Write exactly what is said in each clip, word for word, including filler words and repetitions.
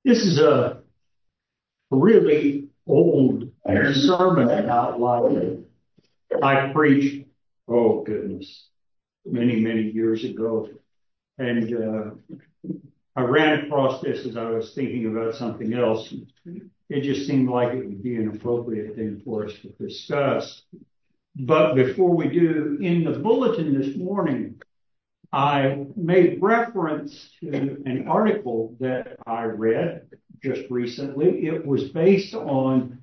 This is a really old sermon outline I preached, oh goodness, many, many years ago. And uh, I ran across this as I was thinking about something else. It just seemed like it would be an appropriate thing for us to discuss. But before we do, in the bulletin this morning, I made reference to an article that I read just recently. It was based on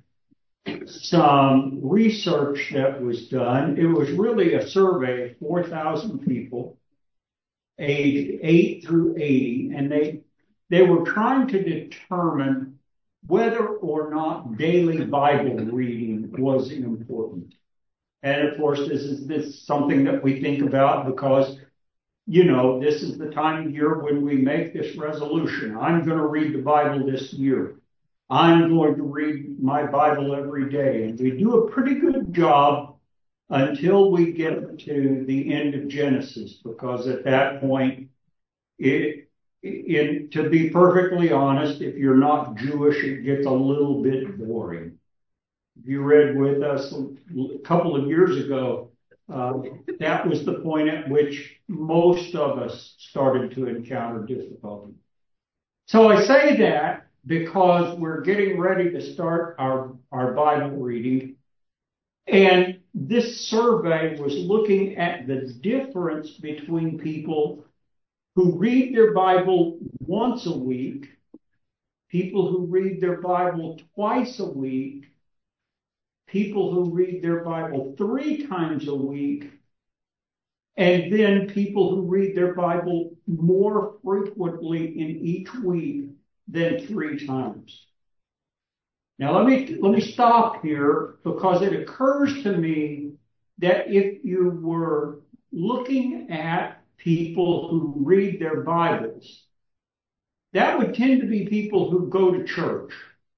some research that was done. It was really a survey of four thousand people aged eight through eighty, and they they were trying to determine whether or not daily Bible reading was important. And of course, this is this something that we think about because you know, this is the time of year when we make this resolution. I'm going to read the Bible this year. I'm going to read my Bible every day. And we do a pretty good job until we get to the end of Genesis, because at that point, it, it, to be perfectly honest, if you're not Jewish, it gets a little bit boring. If you read with us a couple of years ago, uh, that was the point at which most of us started to encounter difficulty. So I say that because we're getting ready to start our, our Bible reading. And this survey was looking at the difference between people who read their Bible once a week, people who read their Bible twice a week, people who read their Bible three times a week, and then people who read their Bible more frequently in each week than three times. Now let me let me stop here, because it occurs to me that if you were looking at people who read their Bibles, that would tend to be people who go to church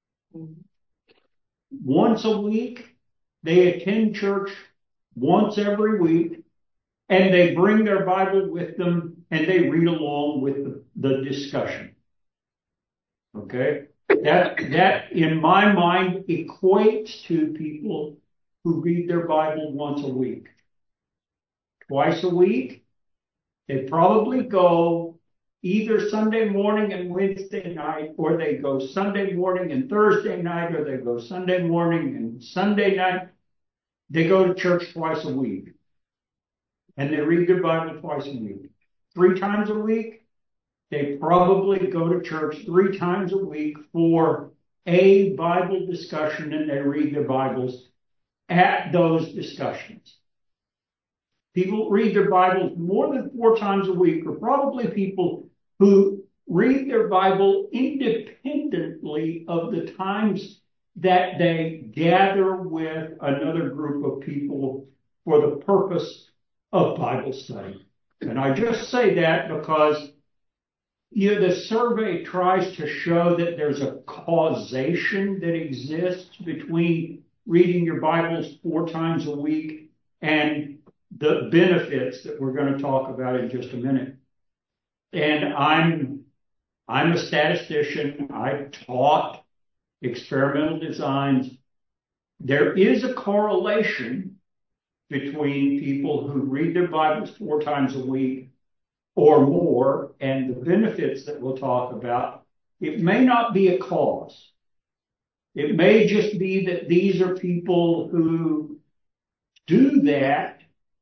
once a week. They attend church once every week, and they bring their Bible with them and they read along with the, the discussion. Okay? That, that, in my mind, equates to people who read their Bible once a week. Twice a week, they probably go either Sunday morning and Wednesday night, or they go Sunday morning and Thursday night, or they go Sunday morning and Sunday night. They go to church twice a week, and they read their Bible twice a week. Three times a week, they probably go to church three times a week for a Bible discussion, and they read their Bibles at those discussions. People who read their Bibles more than four times a week are probably people who read their Bible independently of the times that they gather with another group of people for the purpose of Bible study. And I just say that because you know, the survey tries to show that there's a causation that exists between reading your Bibles four times a week and the benefits that we're going to talk about in just a minute. And I'm I'm a statistician. I taught experimental designs. There is a correlation between people who read their Bibles four times a week or more and the benefits that we'll talk about. It may not be a cause. It may just be that these are people who do that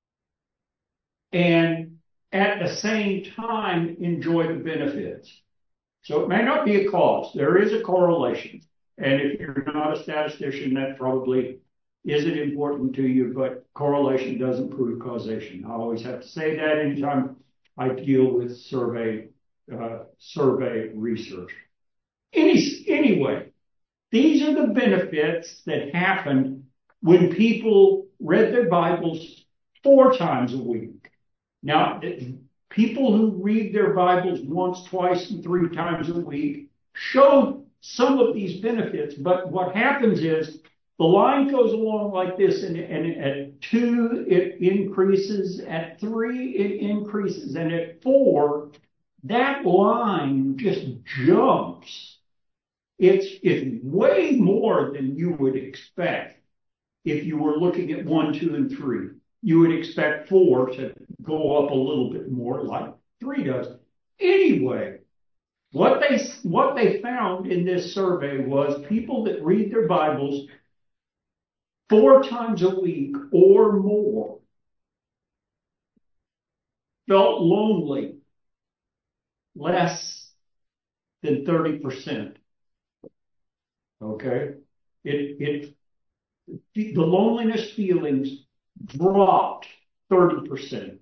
and at the same time enjoy the benefits. So it may not be a cause. There is a correlation. And if you're not a statistician, that probably isn't important to you, but correlation doesn't prove causation. I always have to say that anytime I deal with survey uh, survey research. Any, anyway, these are the benefits that happened when people read their Bibles four times a week. Now, people who read their Bibles once, twice, and three times a week show some of these benefits, but what happens is the line goes along like this, and, and at two, it increases, at three, it increases, and at four, that line just jumps It's, it's way more than you would expect if you were looking at one, two, and three. You would expect four to go up a little bit more like three does. Anyway, what they, what they found in this survey was people that read their Bibles four times a week or more felt lonely less than thirty percent. Okay? It, it, the loneliness feelings dropped thirty percent.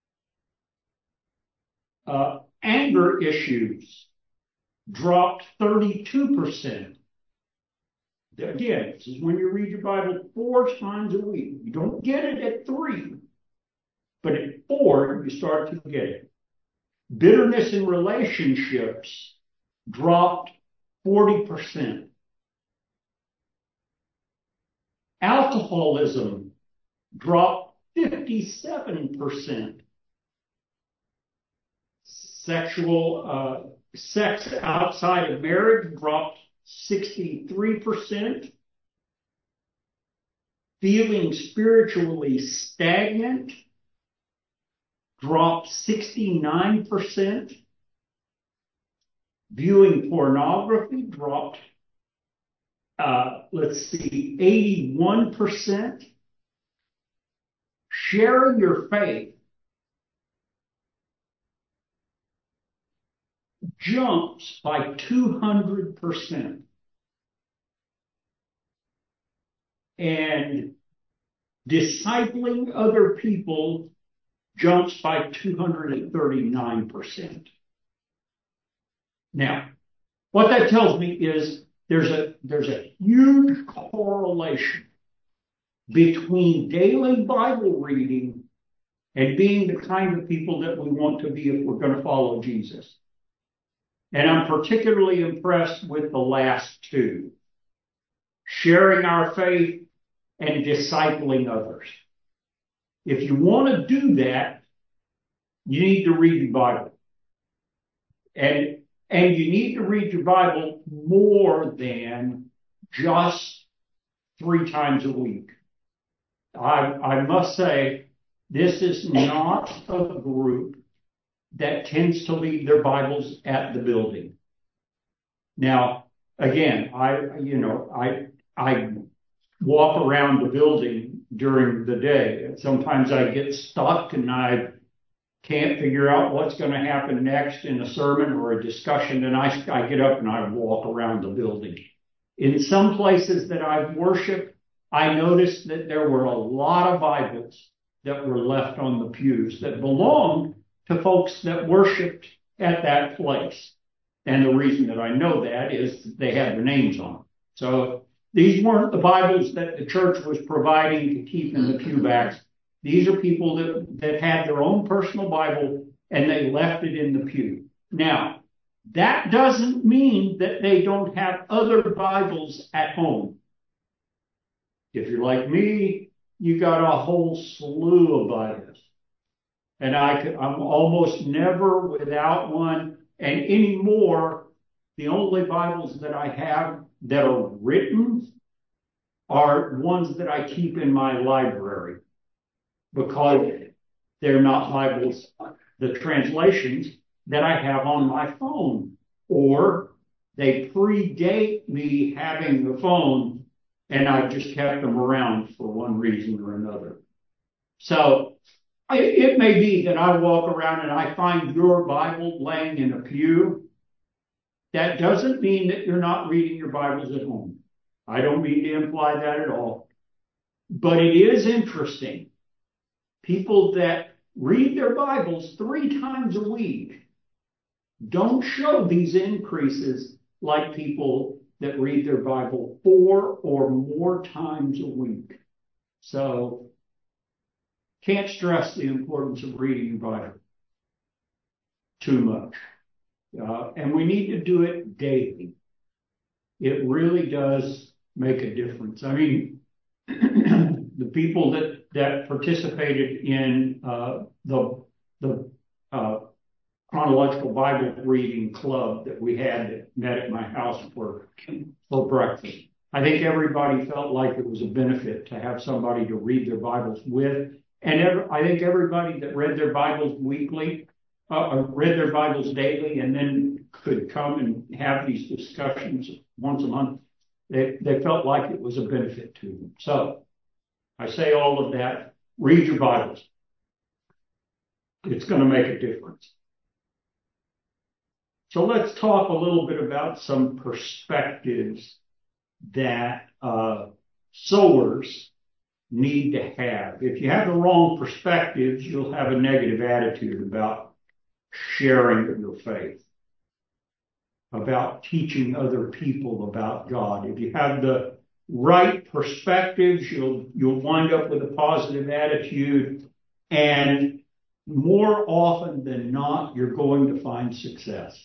Uh, anger issues dropped thirty-two percent. Again, this is when you read your Bible four times a week. You don't get it at three, but at four, you start to get it. Bitterness in relationships dropped forty percent. Alcoholism dropped fifty-seven percent. Sexual uh, sex outside of marriage dropped sixty-three percent. Feeling spiritually stagnant dropped sixty-nine percent. Viewing pornography dropped, uh, let's see, eighty-one percent. Sharing your faith jumps by two hundred percent. And discipling other people jumps by two hundred thirty-nine percent. Now, what that tells me is there's a, there's a huge correlation between daily Bible reading and being the kind of people that we want to be if we're going to follow Jesus. And I'm particularly impressed with the last two, sharing our faith and discipling others. If you want to do that, you need to read your Bible. And, and you need to read your Bible more than just three times a week. I, I must say, this is not a group that tends to leave their Bibles at the building. Now, again, I, you know, I, I walk around the building during the day. Sometimes I get stuck and I can't figure out what's going to happen next in a sermon or a discussion, and I, I get up and I walk around the building. In some places that I've worshiped, I noticed that there were a lot of Bibles that were left on the pews that belonged to folks that worshiped at that place. And the reason that I know that is they had their names on them. So these weren't the Bibles that the church was providing to keep in the pewbacks. These are people that, that had their own personal Bible and they left it in the pew. Now, that doesn't mean that they don't have other Bibles at home. If you're like me, you got a whole slew of Bibles. And I could, I'm almost never without one. And anymore, the only Bibles that I have that are written are ones that I keep in my library because they're not Bibles, the translations that I have on my phone, or they predate me having the phone and I've just kept them around for one reason or another. So it may be that I walk around and I find your Bible laying in a pew. That doesn't mean that you're not reading your Bibles at home. I don't mean to imply that at all. But it is interesting. People that read their Bibles three times a week don't show these increases like people that read their Bible four or more times a week. So, can't stress the importance of reading your Bible too much. Uh, and we need to do it daily. It really does make a difference. I mean, the people that, that participated in uh, the, the uh, chronological Bible reading club that we had that met at my house for, for breakfast. I think everybody felt like it was a benefit to have somebody to read their Bibles with. And every, I think everybody that read their Bibles weekly, uh, read their Bibles daily, and then could come and have these discussions once a month, they, they felt like it was a benefit to them. So I say all of that. Read your Bibles. It's going to make a difference. So let's talk a little bit about some perspectives that uh, sowers need to have. If you have the wrong perspectives, you'll have a negative attitude about sharing your faith, about teaching other people about God. If you have the right perspectives, you'll you'll wind up with a positive attitude, and more often than not, you're going to find success.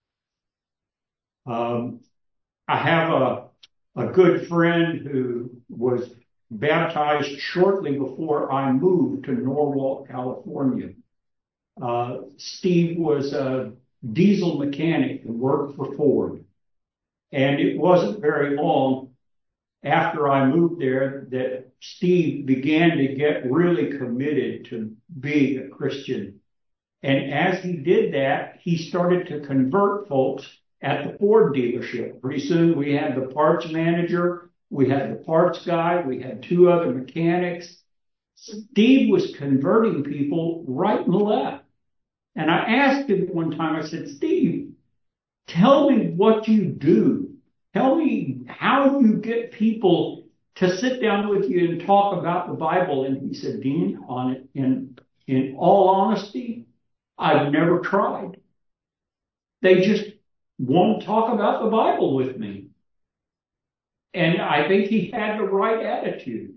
Um, I have a, a good friend who was baptized shortly before I moved to Norwalk, California. Uh, Steve was a diesel mechanic and worked for Ford. And it wasn't very long after I moved there that Steve began to get really committed to being a Christian. And as he did that, he started to convert folks at the Ford dealership. Pretty soon we had the parts manager, we had the parts guy, we had two other mechanics. Steve was converting people right and left. And I asked him one time, I said, Steve, tell me what you do. Tell me how you get people to sit down with you and talk about the Bible. And he said, Dean, on it, in, in all honesty, I've never tried. They just want to talk about the Bible with me. And I think he had the right attitude.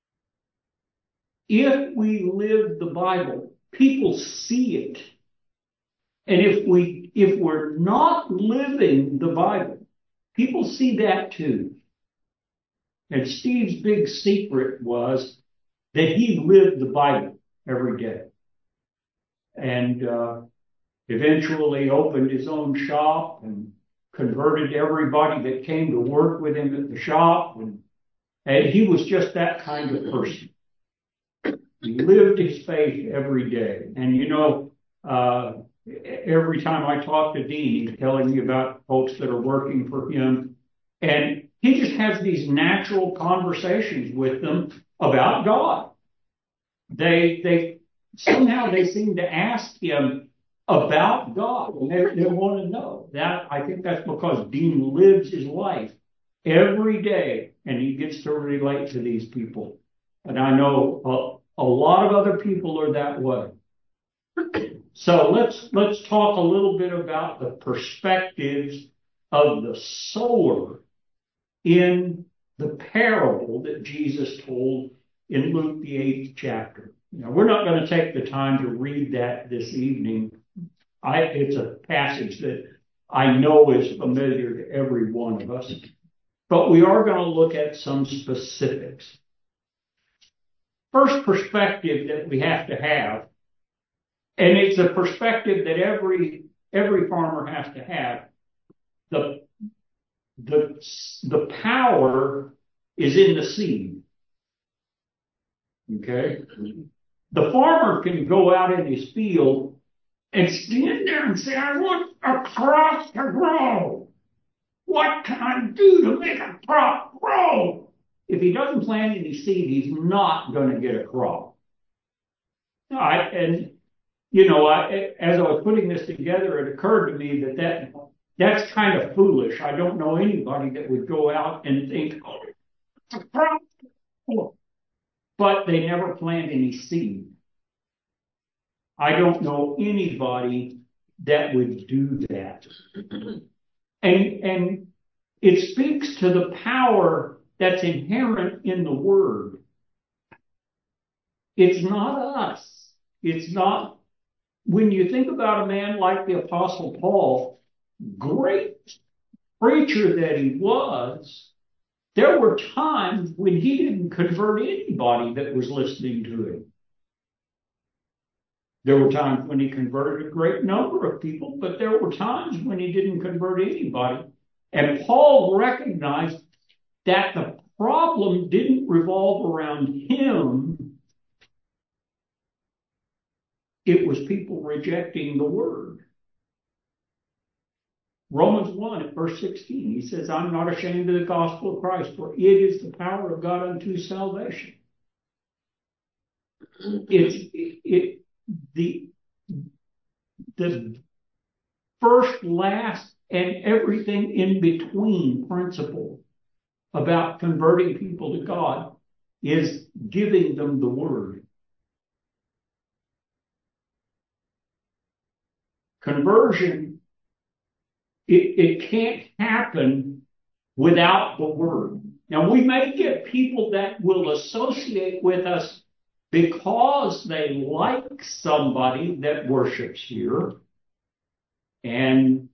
If we live the Bible, people see it. And if we, if we're not living the Bible, people see that too. And Steve's big secret was that he lived the Bible every day. And, uh, eventually opened his own shop and converted everybody that came to work with him at the shop. And, and he was just that kind of person. He lived his faith every day. And you know, uh, every time I talk to Dean, he's telling me about folks that are working for him. And he just has these natural conversations with them about God. They, they, somehow they seem to ask him about God, and they, they want to know that. I think that's because Dean lives his life every day, and he gets to relate to these people. And I know a, a lot of other people are that way. So let's let's talk a little bit about the perspectives of the sower in the parable that Jesus told in Luke the eighth chapter. Now, we're not going to take the time to read that this evening. I, it's a passage that I know is familiar to every one of us, but we are going to look at some specifics. First perspective that we have to have, and it's a perspective that every every farmer has to have, the the the power is in the seed. Okay? The farmer can go out in his field and stand there and say, I want a crop to grow. What can I do to make a crop grow? If he doesn't plant any seed, he's not going to get a crop. I, and, you know, I, as I was putting this together, it occurred to me that, that that's kind of foolish. I don't know anybody that would go out and think, oh, it's a crop. But they never plant any seed. I don't know anybody that would do that. And, and it speaks to the power that's inherent in the Word. It's not us. It's not, when you think about a man like the Apostle Paul, great preacher that he was, there were times when he didn't convert anybody that was listening to him. There were times when he converted a great number of people, but there were times when he didn't convert anybody. And Paul recognized that the problem didn't revolve around him. It was people rejecting the word. Romans one at verse sixteen, he says, I'm not ashamed of the gospel of Christ, for it is the power of God unto salvation. It's it, it the the first, last, and everything in between principle about converting people to God is giving them the word. Conversion, it, it can't happen without the word. Now, we may get people that will associate with us because they like somebody that worships here. And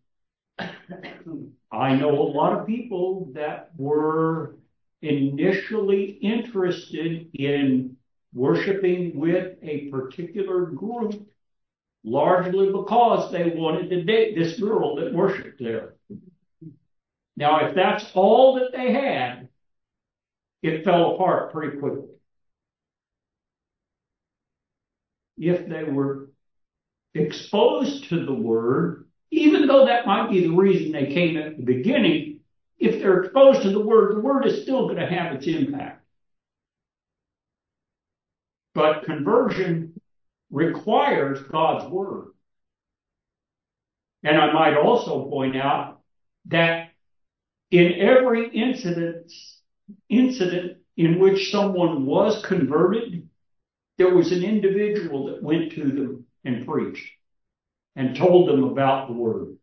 I know a lot of people that were initially interested in worshiping with a particular group, largely because they wanted to date this girl that worshiped there. Now, if that's all that they had, it fell apart pretty quickly. If they were exposed to the word, even though that might be the reason they came at the beginning, if they're exposed to the word, the word is still going to have its impact. But conversion requires God's word. And I might also point out that in every incident, incident in which someone was converted, there was an individual that went to them and preached and told them about the word.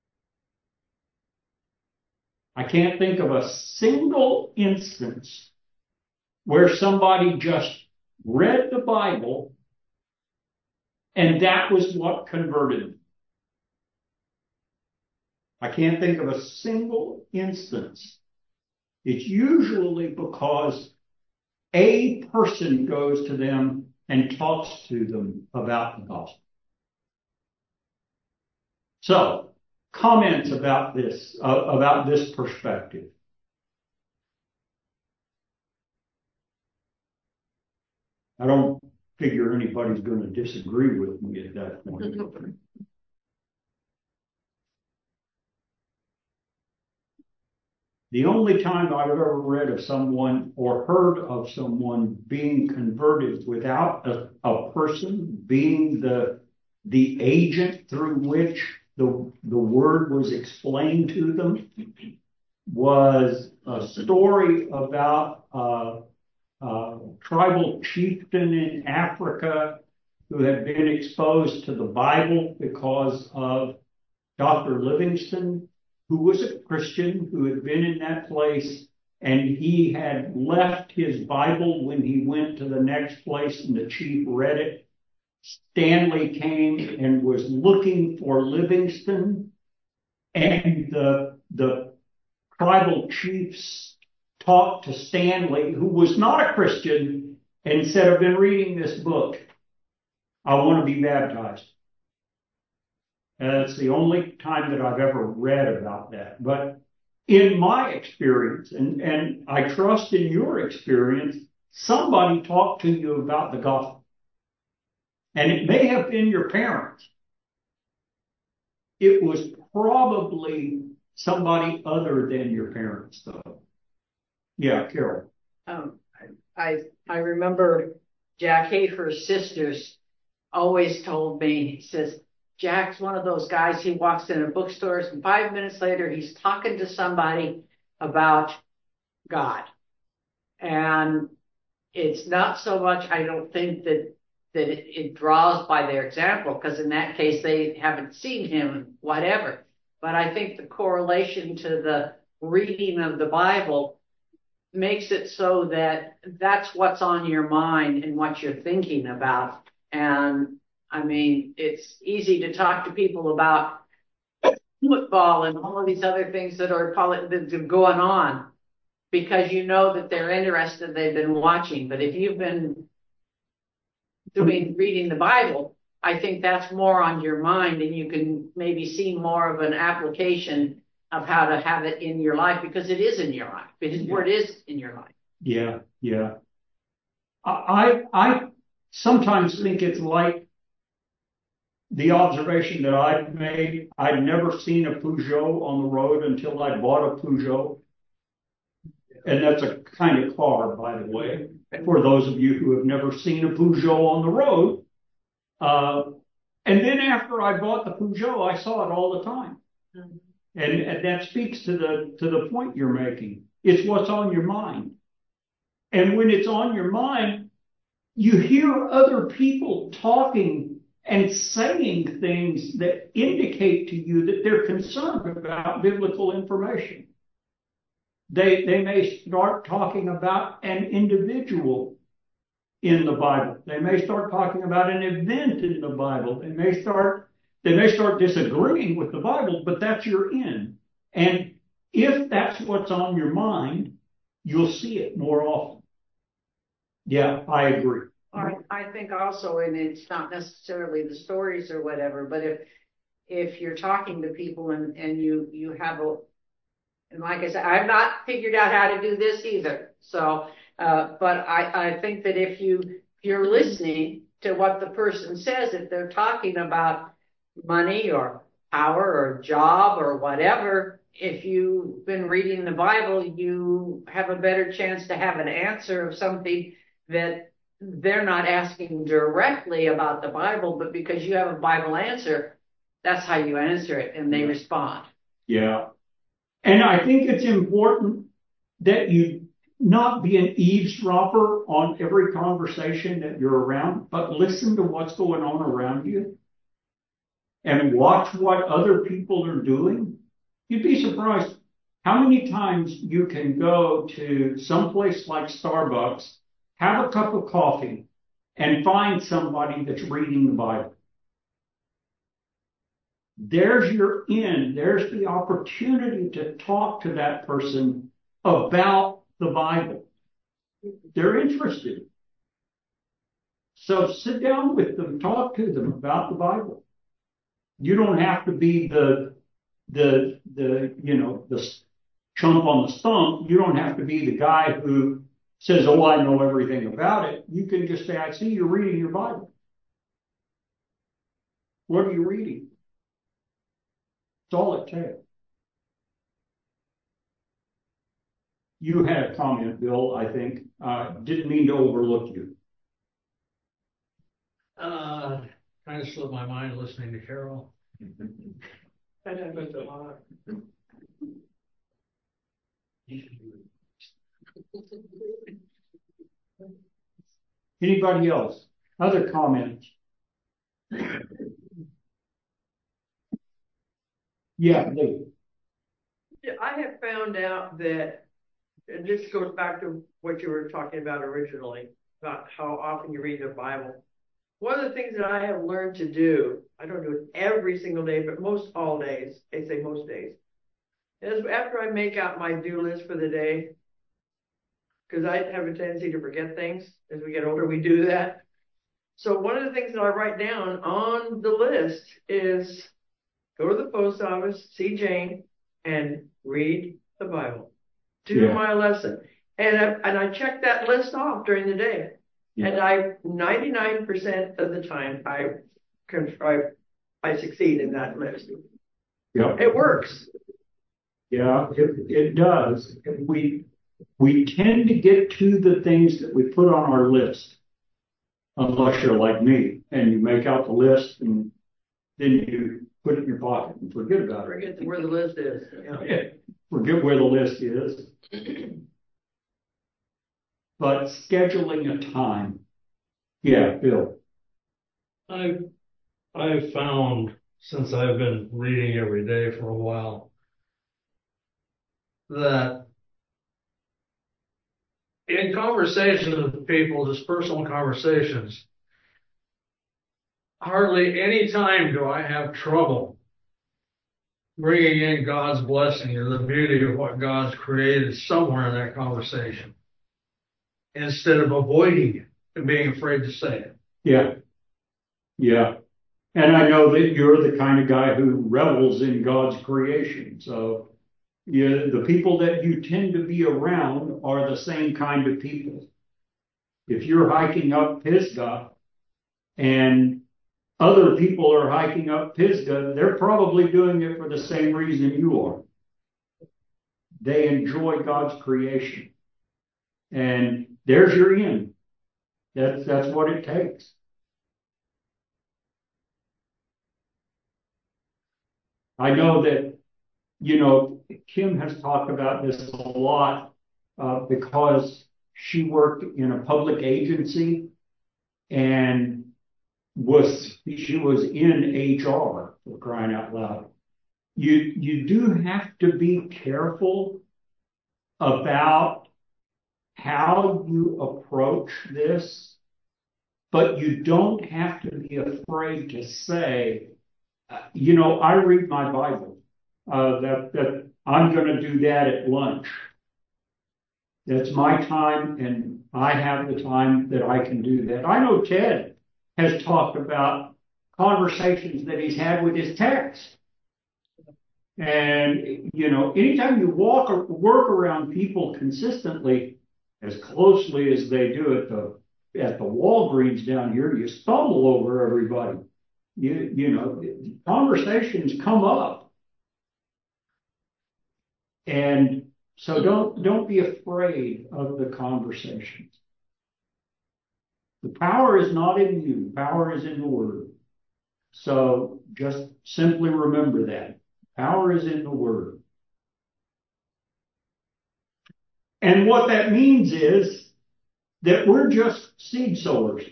I can't think of a single instance where somebody just read the Bible and that was what converted them. I can't think of a single instance. It's usually because a person goes to them and talks to them about the gospel. So, comments about this, uh, about this perspective. I don't figure anybody's going to disagree with me at that point. The only time I've ever read of someone or heard of someone being converted without a, a person being the, the agent through which the, the word was explained to them was a story about a, a tribal chieftain in Africa who had been exposed to the Bible because of Doctor Livingstone, who was a Christian, who had been in that place, and he had left his Bible when he went to the next place, and the chief read it. Stanley came and was looking for Livingstone, and the, the tribal chiefs talked to Stanley, who was not a Christian, and said, I've been reading this book. I want to be baptized. That's the only time that I've ever read about that. But in my experience, and, and I trust in your experience, somebody talked to you about the gospel. And it may have been your parents. It was probably somebody other than your parents, though. Yeah, Carol. Um, I I remember Jack Hafer's sisters always told me, he says, Jack's one of those guys, he walks into bookstores and five minutes later he's talking to somebody about God. And it's not so much, I don't think that that it, it draws by their example, because in that case they haven't seen him, whatever. But I think the correlation to the reading of the Bible makes it so that that's what's on your mind and what you're thinking about. And I mean, it's easy to talk to people about football and all of these other things that are going on because you know that they're interested, they've been watching. But if you've been doing reading the Bible, I think that's more on your mind, and you can maybe see more of an application of how to have it in your life, because it is in your life. His word is in your life. Yeah, yeah. I I sometimes think it's like the observation that I've made. I'd never seen a Peugeot on the road until I bought a Peugeot. And that's a kind of car, by the way, for those of you who have never seen a Peugeot on the road. Uh, and then after I bought the Peugeot, I saw it all the time. Mm-hmm. And, and that speaks to the to the point you're making. It's what's on your mind. And when it's on your mind, you hear other people talking and saying things that indicate to you that they're concerned about biblical information. They, they may start talking about an individual in the Bible. They may start talking about an event in the Bible. They may start, they may start disagreeing with the Bible, but that's your end. And if that's what's on your mind, you'll see it more often. Yeah, I agree. I, I think also, and it's not necessarily the stories or whatever, but if, if you're talking to people and, and you, you have a, and like I said, I've not figured out how to do this either. So, uh, but I, I think that if you, if you're listening to what the person says, if they're talking about money or power or job or whatever, if you've been reading the Bible, you have a better chance to have an answer of something that they're not asking directly about the Bible, but because you have a Bible answer, that's how you answer it, and they respond. Yeah. And I think it's important that you not be an eavesdropper on every conversation that you're around, but listen to what's going on around you and watch what other people are doing. You'd be surprised how many times you can go to someplace like Starbucks, have a cup of coffee, and find somebody that's reading the Bible. There's your in. There's the opportunity to talk to that person about the Bible. They're interested. So sit down with them, talk to them about the Bible. You don't have to be the, the, the, you know, the chump on the stump. You don't have to be the guy who says, oh, I know everything about it. You can just say, I see you're reading your Bible. What are you reading? That's all it takes. You had a comment, Bill, I think. Uh, didn't mean to overlook you. Uh, kind of slipped my mind listening to Carol. Anybody else? Other comments? Yeah, Lee. I have found out that, and this goes back to what you were talking about originally, about how often you read the Bible. One of the things that I have learned to do, I don't do it every single day, but most all days, I say most days, is after I make out my do list for the day, because I have a tendency to forget things. As we get older, we do that. So one of the things that I write down on the list is go to the post office, see Jane, and read the Bible. Do yeah. my lesson. And I, and I check that list off during the day. Yeah. And I, ninety-nine percent of the time, I can, I, I succeed in that list. Yeah. It works. Yeah, it, it does. We, we tend to get to the things that we put on our list, unless you're like me and you make out the list and then you put it in your pocket and forget about forget it. Forget where the list is. Yeah. Forget where the list is. But scheduling a time. Yeah, Bill. I've, I've found, since I've been reading every day for a while, that in conversations with people, just personal conversations, hardly any time do I have trouble bringing in God's blessing or the beauty of what God's created somewhere in that conversation, instead of avoiding it and being afraid to say it. Yeah. Yeah. And I know that you're the kind of guy who revels in God's creation. So you, the people that you tend to be around are the same kind of people. If you're hiking up Pisgah and other people are hiking up Pisgah, they're probably doing it for the same reason you are. They enjoy God's creation. And there's your end. That's, that's what it takes. I know that, you know, Kim has talked about this a lot uh, because she worked in a public agency and was she was in H R, for crying out loud. You you do have to be careful about how you approach this, but you don't have to be afraid to say, uh, you know, I read my Bible. Uh, that that I'm going to do that at lunch. That's my time, and I have the time that I can do that. I know Ted has talked about conversations that he's had with his text. And, you know, anytime you walk or work around people consistently, as closely as they do at the at the Walgreens down here, you stumble over everybody. You you know, conversations come up. And so don't don't be afraid of the conversations. The power is not in you. Power is in the Word. So just simply remember that. Power is in the Word. And what that means is that we're just seed sowers.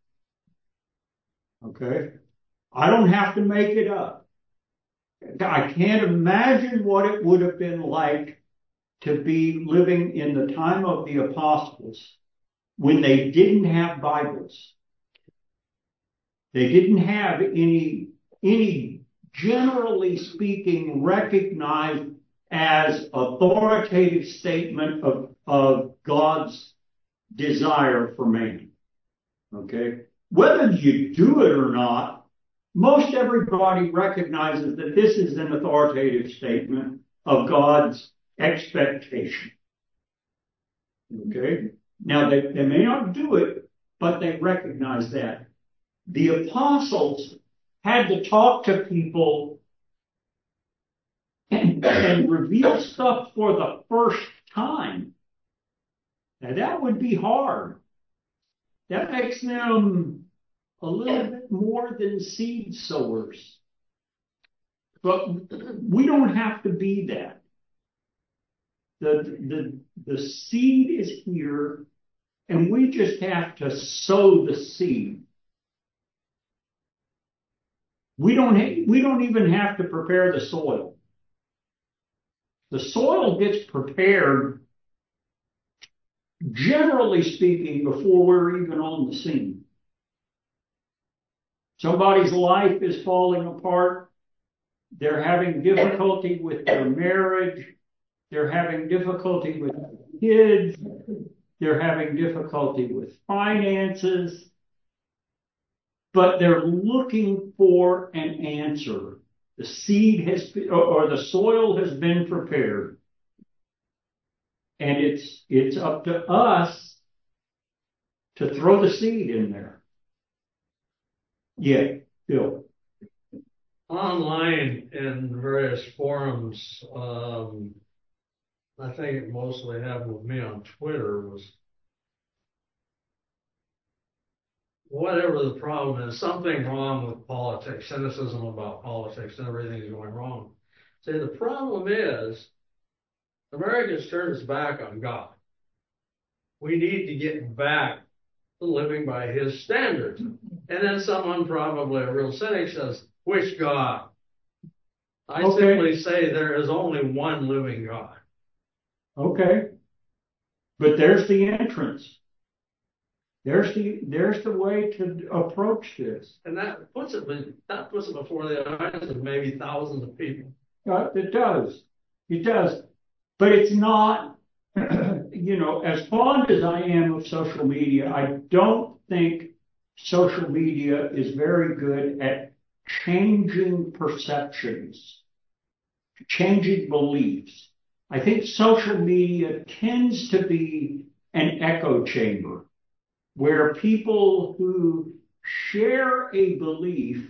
Okay? I don't have to make it up. I can't imagine what it would have been like to be living in the time of the apostles when they didn't have Bibles. They didn't have any, any generally speaking recognized as authoritative statement of, of God's desire for man. Okay? Whether you do it or not, most everybody recognizes that this is an authoritative statement of God's expectation. Okay? Now, they, they may not do it, but they recognize that. The apostles had to talk to people and, and reveal stuff for the first time. Now, that would be hard. That makes them a little bit more than seed sowers. But we don't have to be that. The, the, the seed is here, and we just have to sow the seed. We don't, ha- we don't even have to prepare the soil. The soil gets prepared, generally speaking, before we're even on the scene. Somebody's life is falling apart. They're having difficulty with their marriage. They're having difficulty with kids. They're having difficulty with finances. But they're looking for an answer. The seed has been, or the soil has been prepared. And it's, it's up to us to throw the seed in there. Yeah, Bill. Online in various forums, um, I think it mostly happened with me on Twitter, was whatever the problem is, something wrong with politics, cynicism about politics, and everything's going wrong. Say the problem is America's turned its back on God. We need to get back to living by his standards. And then someone, probably a real cynic, says, which God? I Okay. simply say there is only one living God. Okay. But there's the entrance. There's the there's the way to approach this. And that puts it that puts it before the eyes of maybe thousands of people. Uh, it does. It does. But it's not, you know, as fond as I am of social media, I don't think social media is very good at changing perceptions, changing beliefs. I think social media tends to be an echo chamber where people who share a belief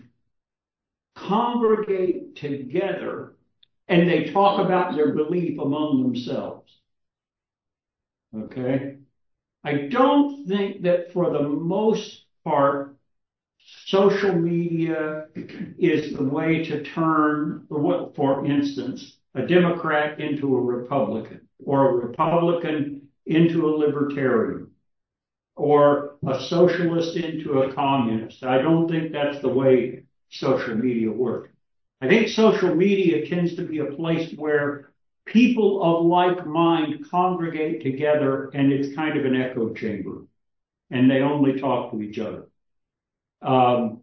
congregate together and they talk about their belief among themselves. Okay? I don't think that for the most part, social media is the way to turn, for instance, a Democrat into a Republican, or a Republican into a Libertarian, or a socialist into a communist. I don't think that's the way social media works. I think social media tends to be a place where people of like mind congregate together, and it's kind of an echo chamber, and they only talk to each other. Um,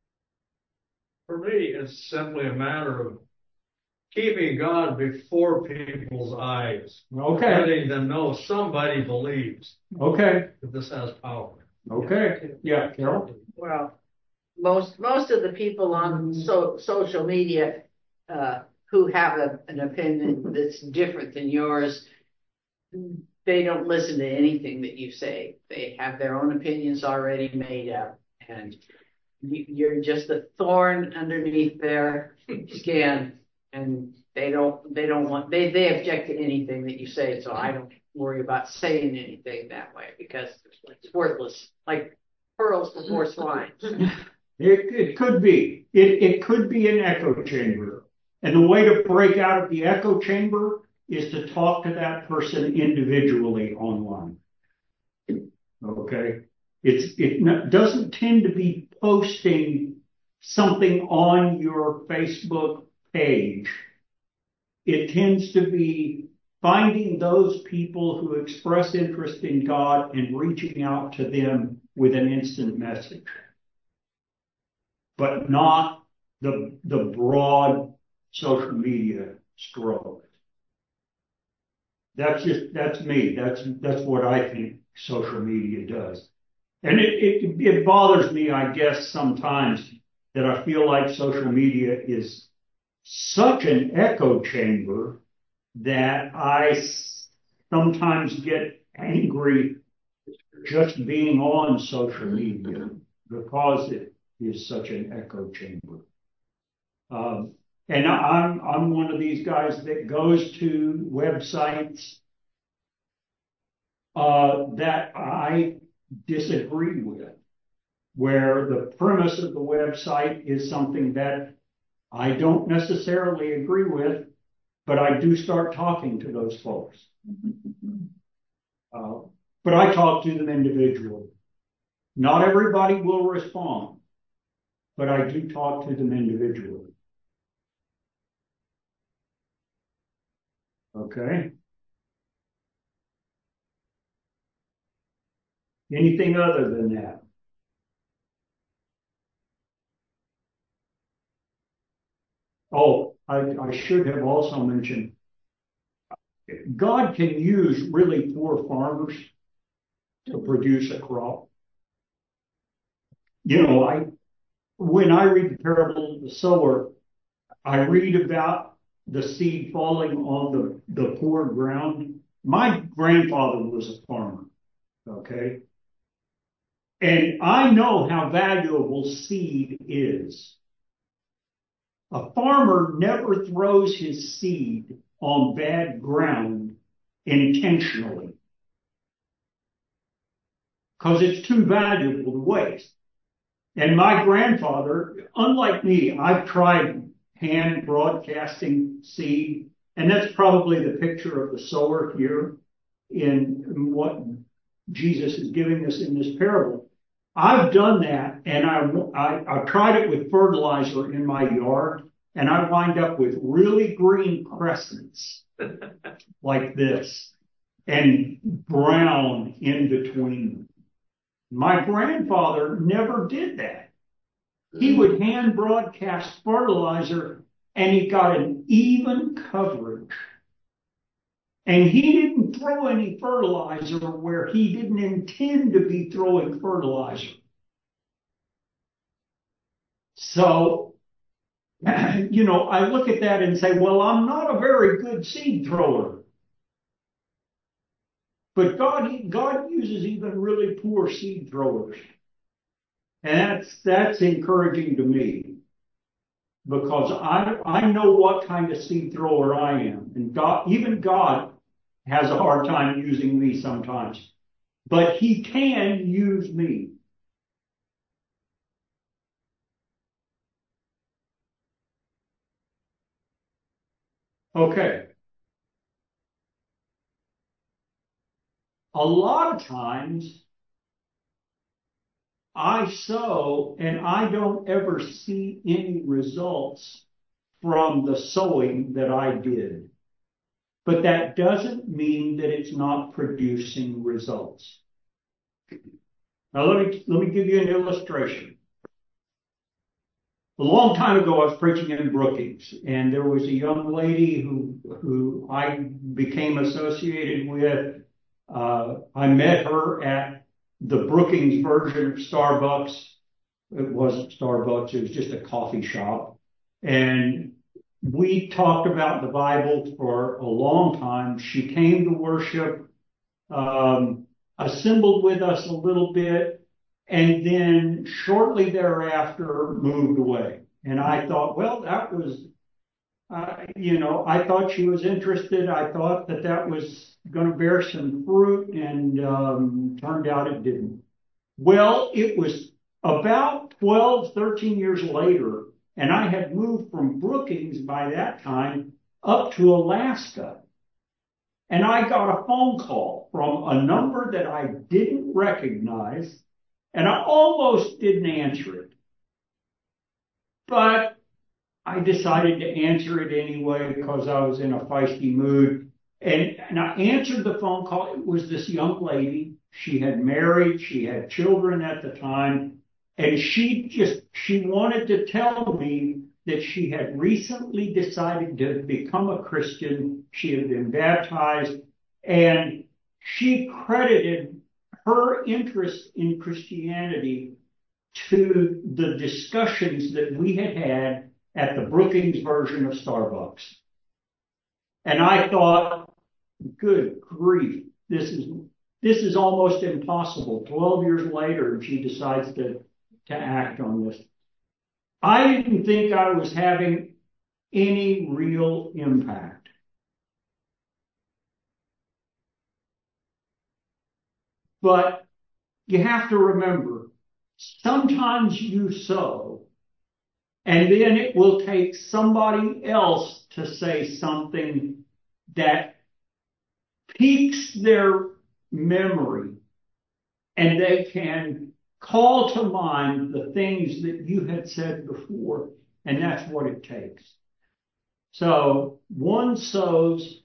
For me, it's simply a matter of keeping God before people's eyes. Okay. Letting them know somebody believes Okay. that this has power. Okay. Yeah, Carol? Well, most most of the people on so, social media uh, who have a, an opinion that's different than yours, they don't listen to anything that you say. They have their own opinions already made up, and you, you're just a thorn underneath their skin, and they don't they don't want they they object to anything that you say. So I don't worry about saying anything that way because it's worthless, like pearls before swine. It, it could be. It, it could be an echo chamber. And the way to break out of the echo chamber is to talk to that person individually online. Okay? It's, it doesn't tend to be posting something on your Facebook page. It tends to be finding those people who express interest in God and reaching out to them with an instant message. But not the, the broad social media stroke. That's just, that's me. That's, that's what I think social media does. And it, it, it bothers me, I guess, sometimes that I feel like social media is such an echo chamber that I sometimes get angry just being on social media because it is such an echo chamber. Um, and I'm, I'm one of these guys that goes to websites uh, that I disagree with, where the premise of the website is something that I don't necessarily agree with, but I do start talking to those folks. Uh, but I talk to them individually. Not everybody will respond, but I do talk to them individually. Okay? Anything other than that? Oh, I, I should have also mentioned, God can use really poor farmers to produce a crop. You know, I, when I read the parable of the sower, I read about the seed falling on the, the poor ground. My grandfather was a farmer, okay? And I know how valuable seed is. A farmer never throws his seed on bad ground intentionally because it's too valuable to waste. And my grandfather, unlike me, I've tried hand broadcasting seed, and that's probably the picture of the sower here in what Jesus is giving us in this parable. I've done that, and I, I, I've tried it with fertilizer in my yard, and I wind up with really green crescents like this and brown in between them. My grandfather never did that. He would hand broadcast fertilizer, and he got an even coverage. And he didn't throw any fertilizer where he didn't intend to be throwing fertilizer. So you know, I look at that and say, well, I'm not a very good seed thrower. But God, God uses even really poor seed throwers. And that's, that's encouraging to me. Because I, I know what kind of seed thrower I am. And God, even God has a hard time using me sometimes. But He can use me. Okay. A lot of times I sow and I don't ever see any results from the sowing that I did. But that doesn't mean that it's not producing results. Now let me, let me give you an illustration. A long time ago, I was preaching in Brookings, and there was a young lady who, who I became associated with. Uh, I met her at the Brookings version of Starbucks. It wasn't Starbucks, it was just a coffee shop. And we talked about the Bible for a long time. She came to worship, um, assembled with us a little bit, and then shortly thereafter moved away. And I thought, well, that was, uh, you know, I thought she was interested. I thought that that was going to bear some fruit, and um, turned out it didn't. Well, it was about twelve, thirteen years later, and I had moved from Brookings by that time up to Alaska. And I got a phone call from a number that I didn't recognize, and I almost didn't answer it. But I decided to answer it anyway because I was in a feisty mood. And, and I answered the phone call. It was this young lady. She had married. She had children at the time. And she just, she wanted to tell me that she had recently decided to become a Christian. She had been baptized. And she credited her interest in Christianity to the discussions that we had had at the Brookings version of Starbucks. And I thought, good grief, this is this is almost impossible. Twelve years later, and she decides to, to act on this. I didn't think I was having any real impact. But you have to remember, sometimes you sow, and then it will take somebody else to say something that piques their memory, and they can call to mind the things that you had said before, and that's what it takes. So one sows,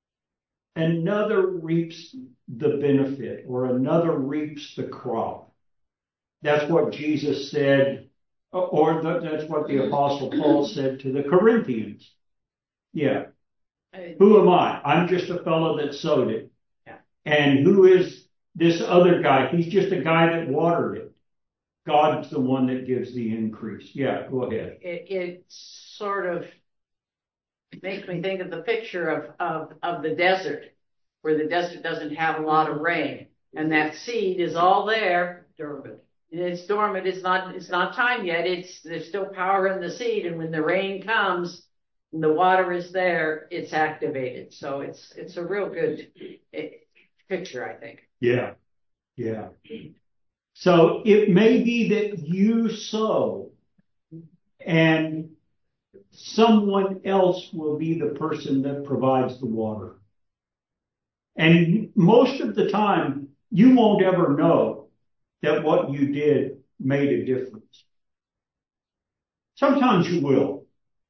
another reaps the benefit, or another reaps the crop. That's what Jesus said, or that's what the Apostle Paul said to the Corinthians. Yeah. Who am I? I'm just a fellow that sowed it. Yeah. And who is this other guy? He's just a guy that watered it. God's the one that gives the increase. Yeah, go ahead. It, it sort of makes me think of the picture of, of, of the desert, where the desert doesn't have a lot of rain. And that seed is all there, dormant. It's dormant. It's not, it's not time yet. It's, there's still power in the seed. And when the rain comes, and the water is there, it's activated. So it's, it's a real good it, picture, I think. Yeah. Yeah. So it may be that you sow and someone else will be the person that provides the water. And most of the time, you won't ever know that what you did made a difference. Sometimes you will,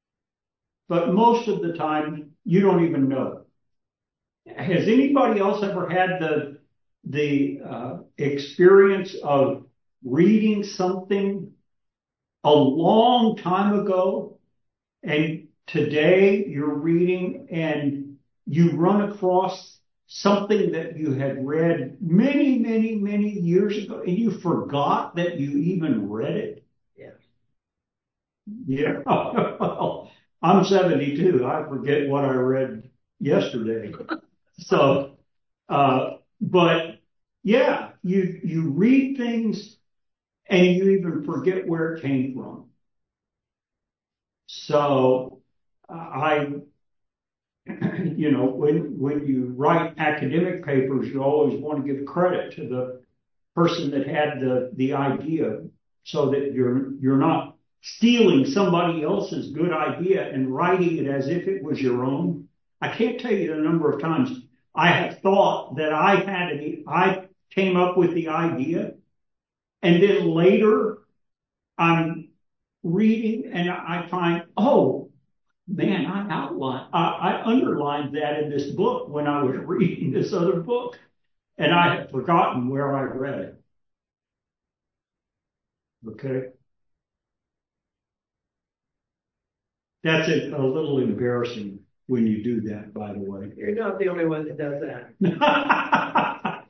but most of the time, you don't even know. Has anybody else ever had the, the uh, experience of reading something a long time ago, and today you're reading and you run across something that you had read many, many, many years ago, and you forgot that you even read it? Yeah. Yeah. Well, I'm seventy-two. I forget what I read yesterday. So, uh, but yeah, you, you read things and you even forget where it came from. So I, you know, when, when you write academic papers, you always want to give credit to the person that had the, the idea so that you're, you're not stealing somebody else's good idea and writing it as if it was your own. I can't tell you the number of times I have thought that I had an, I came up with the idea, and then later I'm reading and I find, oh man, I outlined, I, I underlined that in this book when I was reading this other book, and I had forgotten where I read it. Okay. That's a, a little embarrassing when you do that, by the way. You're not the only one that does that.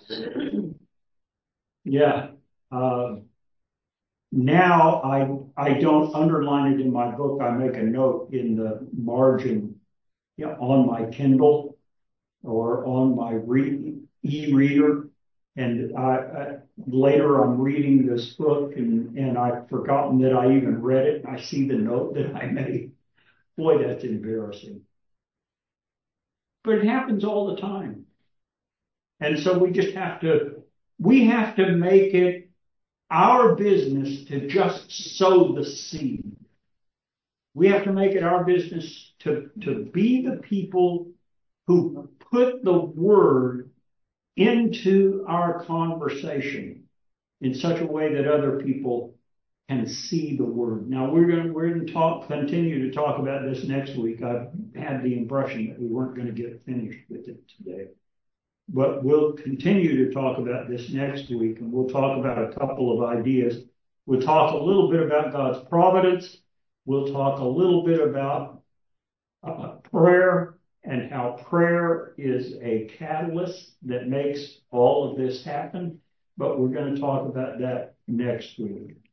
Yeah. Uh, now I I don't underline it in my book. I make a note in the margin, you know, on my Kindle or on my re- e-reader. And I, I, later I'm reading this book and, and I've forgotten that I even read it. And I see the note that I made. Boy, that's embarrassing. But it happens all the time. And so we just have to, we have to make it our business to just sow the seed. We have to make it our business to, to be the people who put the word into our conversation in such a way that other people can see the word. Now we're going to, we're going to talk, continue to talk about this next week. I've had the impression that we weren't going to get finished with it today. But we'll continue to talk about this next week, and we'll talk about a couple of ideas. We'll talk a little bit about God's providence. We'll talk a little bit about uh, prayer and how prayer is a catalyst that makes all of this happen. But we're going to talk about that next week.